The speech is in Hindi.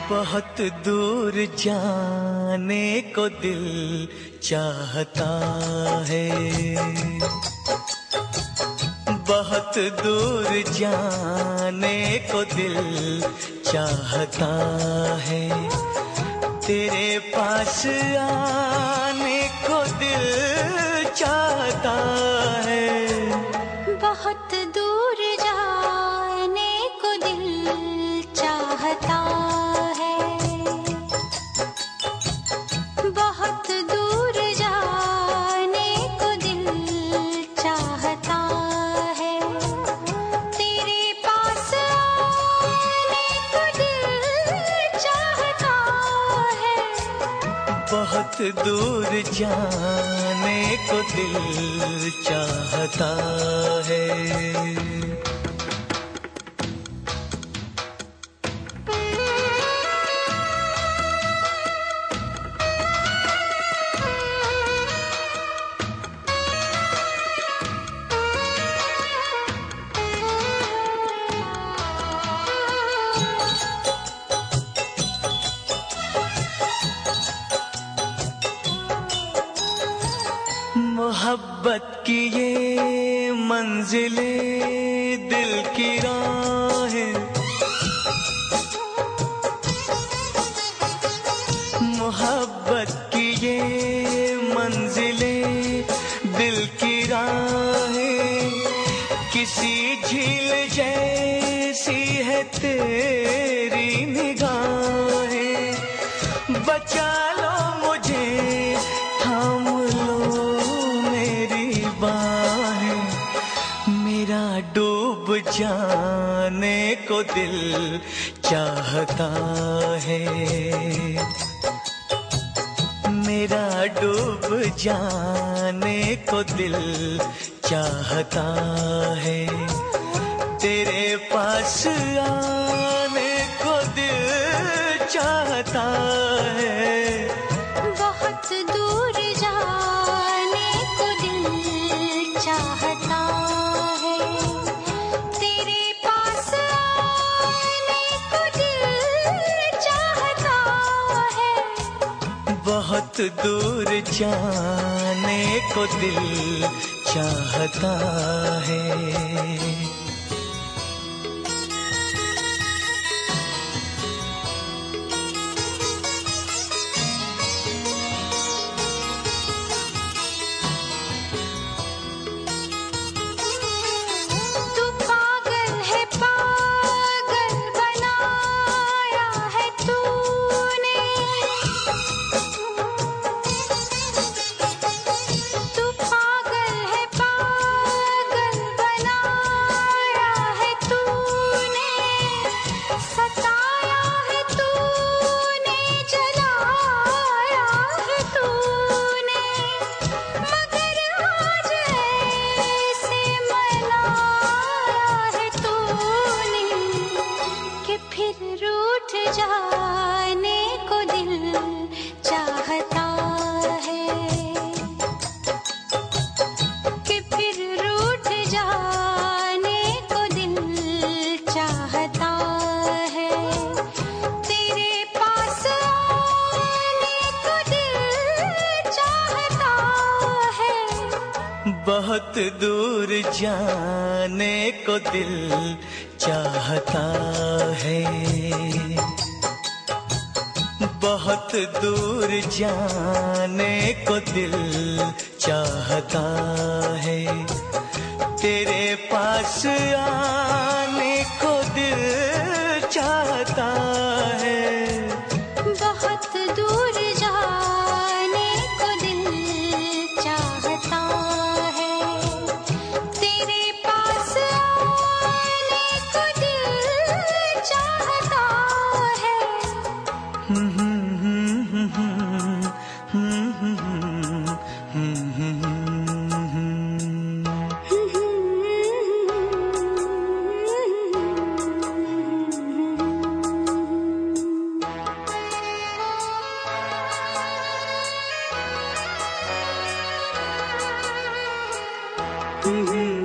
बहुत दूर जाने को दिल चाहता है, बहुत दूर जाने को दिल चाहता है, तेरे पास आने को दिल चाहता है। बहुत दूर जाने को दिल चाहता है, बहुत दूर जाने को दिल चाहता है, तेरे पास आने को दिल चाहता है। बहुत दूर जाने को दिल चाहता है। मोहब्बत की ये मंजिलें दिल की राहें, मोहब्बत की ये मंजिलें दिल की राहें, किसी झील जैसी है तेरी निगाहें। बचा लो मुझे, थाम लो मेरी बाहें, मेरा डूब जाने को दिल चाहता है, मेरा डूब जाने को दिल चाहता है, तेरे पास आने को दिल चाहता है। बहुत दूर जाने को दिल चाहता है, तेरे पास आने को दिल चाहता है। बहुत दूर जाने को दिल चाहता है। जाने को दिल चाहता है, कि फिर रूठ जाने को दिल चाहता है, तेरे पास आने को दिल चाहता है। बहुत दूर जाने को दिल चाहता है, बहुत दूर जाने को दिल चाहता है, तेरे पास आने को दिल चाहता है। बहुत दूर जाने को दिल चाहता है, तेरे पास आने को दिल चाहता है। Mm-hmm.